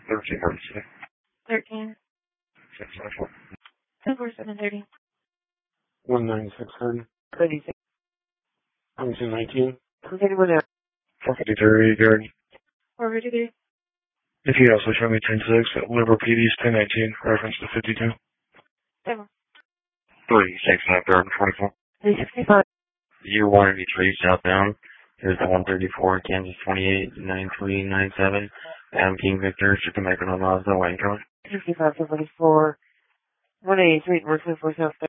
13 emergency. 13. 694. 74730. 19630. 36. 2219. 231 out. 453 Garden. 453. If you also show me 106 at Liberal PD's 1019, reference to 52. 7. 365 Garden 44. 365. Year 183 southbound. Here's the 134 Kansas 28 9397. Adam King Victor, Chicken Macon on Mazda, Wayne County. 65 74. 183 North 24 South.